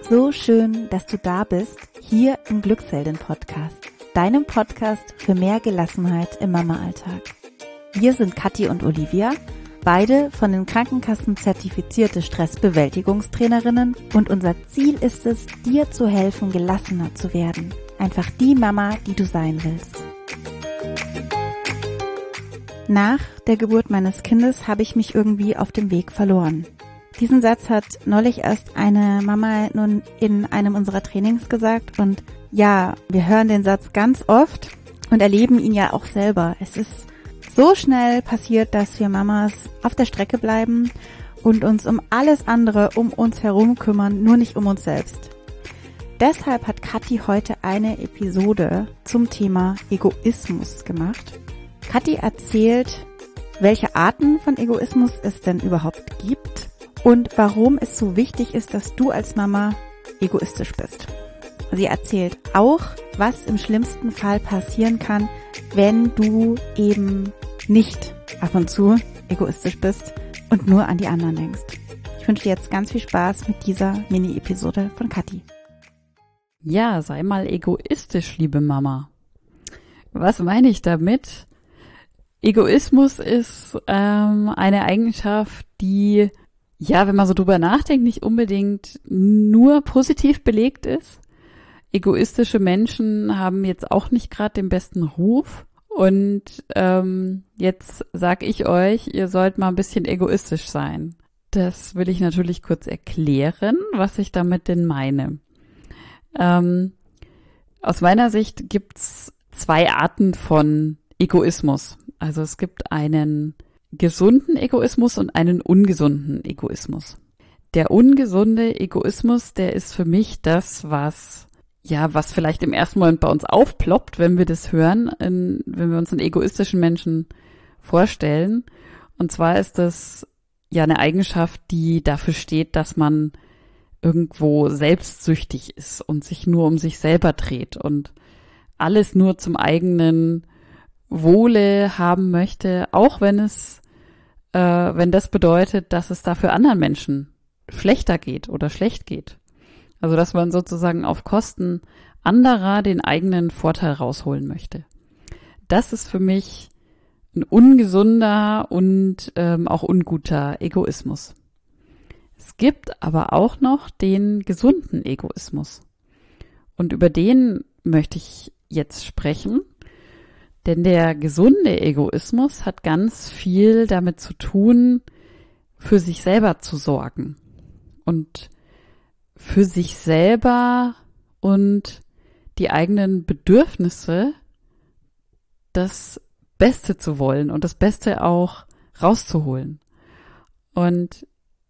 So schön, dass du da bist, hier im Glücksheldin-Podcast, deinem Podcast für mehr Gelassenheit im Mama-Alltag. Wir sind Kathi und Olivia, beide von den Krankenkassen zertifizierte Stressbewältigungstrainerinnen, und unser Ziel ist es, dir zu helfen, gelassener zu werden. Einfach die Mama, die du sein willst. Nach der Geburt meines Kindes habe ich mich irgendwie auf dem Weg verloren. Diesen Satz hat neulich erst eine Mama nun in einem unserer Trainings gesagt, und ja, wir hören den Satz ganz oft und erleben ihn ja auch selber. Es ist so schnell passiert, dass wir Mamas auf der Strecke bleiben und uns um alles andere um uns herum kümmern, nur nicht um uns selbst. Deshalb hat Kathi heute eine Episode zum Thema Egoismus gemacht. Kathi erzählt, welche Arten von Egoismus es denn überhaupt gibt und warum es so wichtig ist, dass du als Mama egoistisch bist. Sie erzählt auch, was im schlimmsten Fall passieren kann, wenn du eben nicht ab und zu egoistisch bist und nur an die anderen denkst. Ich wünsche dir jetzt ganz viel Spaß mit dieser Mini-Episode von Kathi. Ja, sei mal egoistisch, liebe Mama. Was meine ich damit? Egoismus ist eine Eigenschaft, die, ja, wenn man so drüber nachdenkt, nicht unbedingt nur positiv belegt ist. Egoistische Menschen haben jetzt auch nicht gerade den besten Ruf. Und jetzt sag ich euch, ihr sollt mal ein bisschen egoistisch sein. Das will ich natürlich kurz erklären, was ich damit denn meine. Aus meiner Sicht gibt's zwei Arten von Egoismus. Also es gibt einen gesunden Egoismus und einen ungesunden Egoismus. Der ungesunde Egoismus, der ist für mich das, was vielleicht im ersten Moment bei uns aufploppt, wenn wir das hören, wenn wir uns einen egoistischen Menschen vorstellen. Und zwar ist das ja eine Eigenschaft, die dafür steht, dass man irgendwo selbstsüchtig ist und sich nur um sich selber dreht und alles nur zum eigenen Wohle haben möchte, auch wenn das bedeutet, dass es dafür anderen Menschen schlechter geht oder schlecht geht. Also, dass man sozusagen auf Kosten anderer den eigenen Vorteil rausholen möchte. Das ist für mich ein ungesunder und auch unguter Egoismus. Es gibt aber auch noch den gesunden Egoismus. Und über den möchte ich jetzt sprechen, denn der gesunde Egoismus hat ganz viel damit zu tun, für sich selber zu sorgen und für sich selber und die eigenen Bedürfnisse das Beste zu wollen und das Beste auch rauszuholen. Und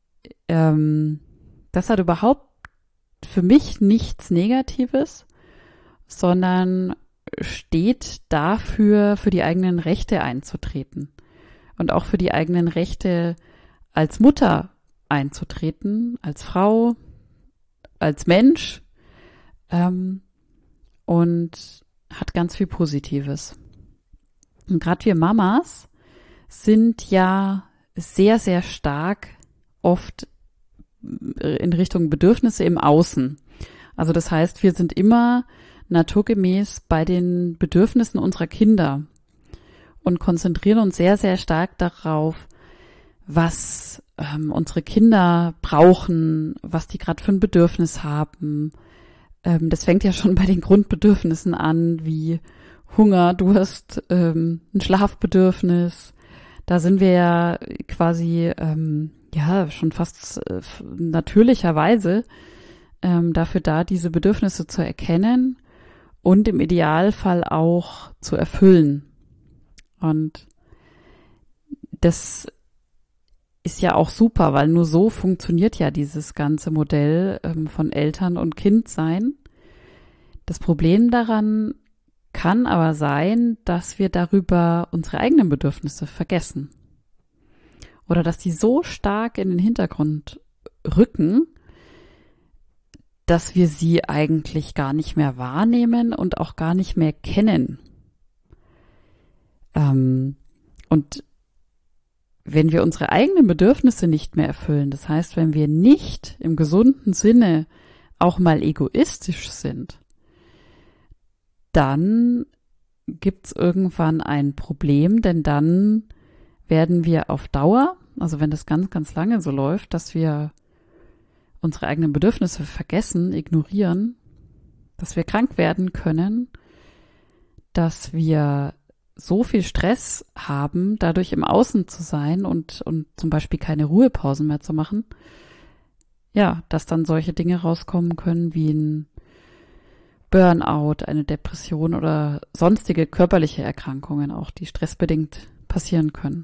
das hat überhaupt für mich nichts Negatives, sondern steht dafür, für die eigenen Rechte einzutreten und auch für die eigenen Rechte als Mutter einzutreten, als Frau, als Mensch, und hat ganz viel Positives. Und gerade wir Mamas sind ja sehr, sehr stark oft in Richtung Bedürfnisse im Außen. Also das heißt, wir sind immer naturgemäß bei den Bedürfnissen unserer Kinder und konzentrieren uns sehr, sehr stark darauf, was unsere Kinder brauchen, was die gerade für ein Bedürfnis haben. Das fängt ja schon bei den Grundbedürfnissen an, wie Hunger, Durst, ein Schlafbedürfnis. Da sind wir ja quasi schon fast natürlicherweise dafür da, diese Bedürfnisse zu erkennen und im Idealfall auch zu erfüllen. Und das ist ja auch super, weil nur so funktioniert ja dieses ganze Modell von Eltern- und Kindsein. Das Problem daran kann aber sein, dass wir darüber unsere eigenen Bedürfnisse vergessen. Oder dass die so stark in den Hintergrund rücken, dass wir sie eigentlich gar nicht mehr wahrnehmen und auch gar nicht mehr kennen. Und wenn wir unsere eigenen Bedürfnisse nicht mehr erfüllen, das heißt, wenn wir nicht im gesunden Sinne auch mal egoistisch sind, dann gibt's irgendwann ein Problem, denn dann werden wir auf Dauer, also wenn das ganz, ganz lange so läuft, dass wir unsere eigenen Bedürfnisse vergessen, ignorieren, dass wir krank werden können, dass wir so viel Stress haben, dadurch im Außen zu sein und zum Beispiel keine Ruhepausen mehr zu machen, ja, dass dann solche Dinge rauskommen können wie ein Burnout, eine Depression oder sonstige körperliche Erkrankungen auch, die stressbedingt passieren können.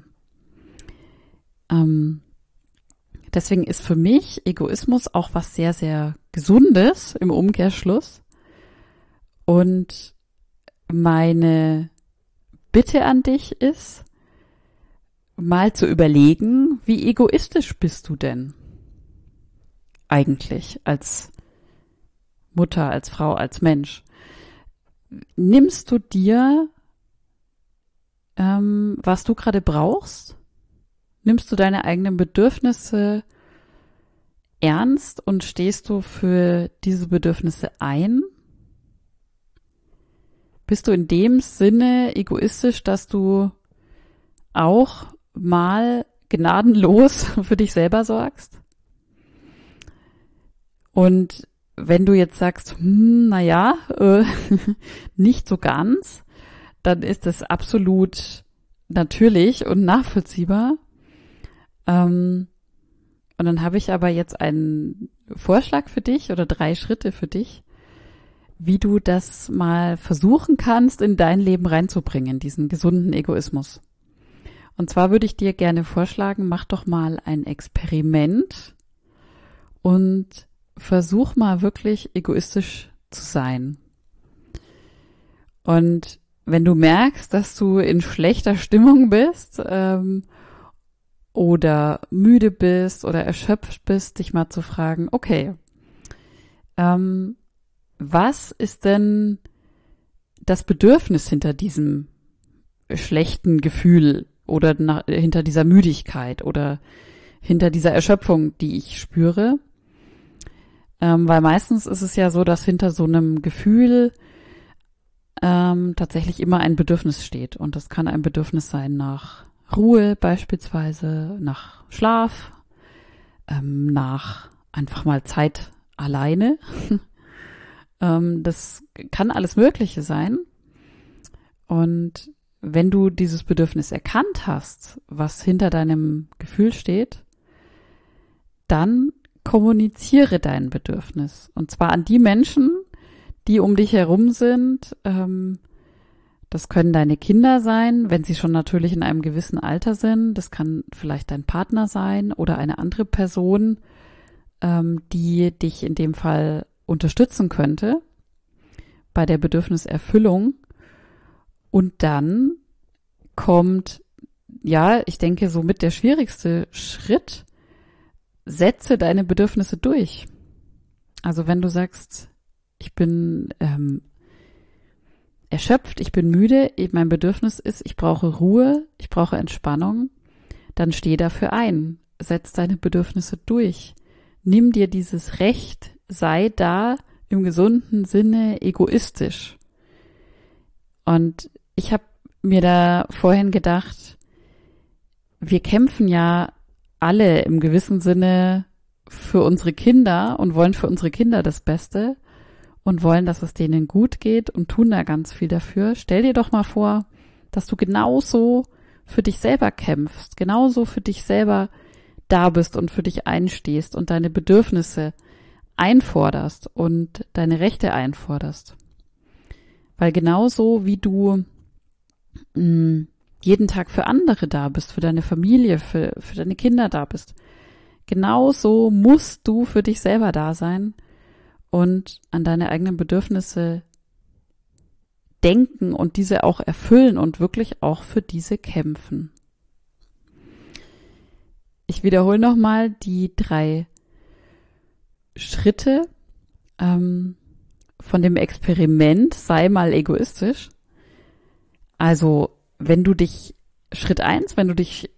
Deswegen ist für mich Egoismus auch was sehr, sehr Gesundes im Umkehrschluss. Und meine Bitte an dich ist, mal zu überlegen, wie egoistisch bist du denn eigentlich als Mutter, als Frau, als Mensch? Nimmst du dir, was du gerade brauchst? Nimmst du deine eigenen Bedürfnisse ernst und stehst du für diese Bedürfnisse ein? Bist du in dem Sinne egoistisch, dass du auch mal gnadenlos für dich selber sorgst? Und wenn du jetzt sagst, nicht so ganz, dann ist das absolut natürlich und nachvollziehbar. Und dann habe ich aber jetzt einen Vorschlag für dich oder 3 Schritte für dich, wie du das mal versuchen kannst, in dein Leben reinzubringen, diesen gesunden Egoismus. Und zwar würde ich dir gerne vorschlagen, mach doch mal ein Experiment und versuch mal wirklich egoistisch zu sein. Und wenn du merkst, dass du in schlechter Stimmung bist oder müde bist oder erschöpft bist, dich mal zu fragen, okay, was ist denn das Bedürfnis hinter diesem schlechten Gefühl oder hinter dieser Müdigkeit oder hinter dieser Erschöpfung, die ich spüre? Weil meistens ist es ja so, dass hinter so einem Gefühl tatsächlich immer ein Bedürfnis steht. Und das kann ein Bedürfnis sein nach Ruhe beispielsweise, nach Schlaf, nach einfach mal Zeit alleine. Das kann alles Mögliche sein. Und wenn du dieses Bedürfnis erkannt hast, was hinter deinem Gefühl steht, dann kommuniziere dein Bedürfnis. Und zwar an die Menschen, die um dich herum sind. Das können deine Kinder sein, wenn sie schon natürlich in einem gewissen Alter sind. Das kann vielleicht dein Partner sein oder eine andere Person, die dich in dem Fall unterstützen könnte bei der Bedürfniserfüllung. Und dann kommt, ja, ich denke, somit der schwierigste Schritt: setze deine Bedürfnisse durch. Also wenn du sagst, ich bin erschöpft, ich bin müde, mein Bedürfnis ist, ich brauche Ruhe, ich brauche Entspannung, dann steh dafür ein. Setz deine Bedürfnisse durch. Nimm dir dieses Recht, sei da im gesunden Sinne egoistisch. Und ich habe mir da vorhin gedacht, wir kämpfen ja alle im gewissen Sinne für unsere Kinder und wollen für unsere Kinder das Beste und wollen, dass es denen gut geht und tun da ganz viel dafür. Stell dir doch mal vor, dass du genauso für dich selber kämpfst, genauso für dich selber da bist und für dich einstehst und deine Bedürfnisse einforderst und deine Rechte einforderst. Weil genauso wie du jeden Tag für andere da bist, für deine Familie, für deine Kinder da bist, genauso musst du für dich selber da sein und an deine eigenen Bedürfnisse denken und diese auch erfüllen und wirklich auch für diese kämpfen. Ich wiederhole nochmal die 3 Schritte von dem Experiment, sei mal egoistisch. Also, wenn du dich, Schritt 1, wenn du dich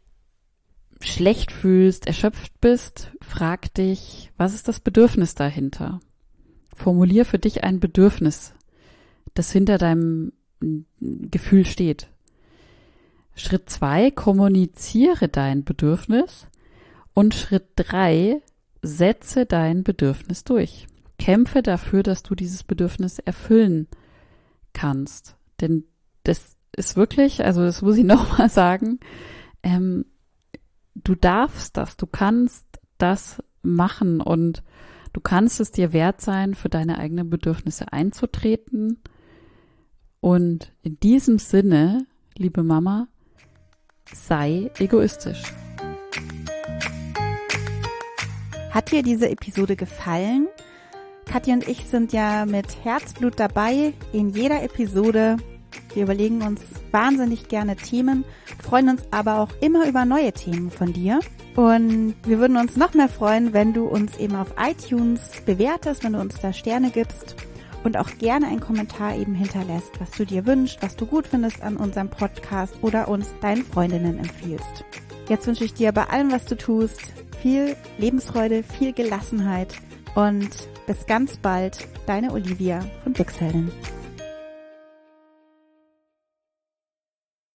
schlecht fühlst, erschöpft bist, frag dich, was ist das Bedürfnis dahinter? Formulier für dich ein Bedürfnis, das hinter deinem Gefühl steht. Schritt 2, kommuniziere dein Bedürfnis. Und Schritt 3, setze dein Bedürfnis durch. Kämpfe dafür, dass du dieses Bedürfnis erfüllen kannst. Denn das ist wirklich, also das muss ich nochmal sagen, du darfst das, du kannst das machen und du kannst es dir wert sein, für deine eigenen Bedürfnisse einzutreten. Und in diesem Sinne, liebe Mama, sei egoistisch. Hat dir diese Episode gefallen? Katja und ich sind ja mit Herzblut dabei in jeder Episode. Wir überlegen uns wahnsinnig gerne Themen, freuen uns aber auch immer über neue Themen von dir. Und wir würden uns noch mehr freuen, wenn du uns eben auf iTunes bewertest, wenn du uns da Sterne gibst und auch gerne einen Kommentar eben hinterlässt, was du dir wünschst, was du gut findest an unserem Podcast oder uns deinen Freundinnen empfiehlst. Jetzt wünsche ich dir bei allem, was du tust, viel Lebensfreude, viel Gelassenheit und bis ganz bald, deine Olivia von Glücksheldin.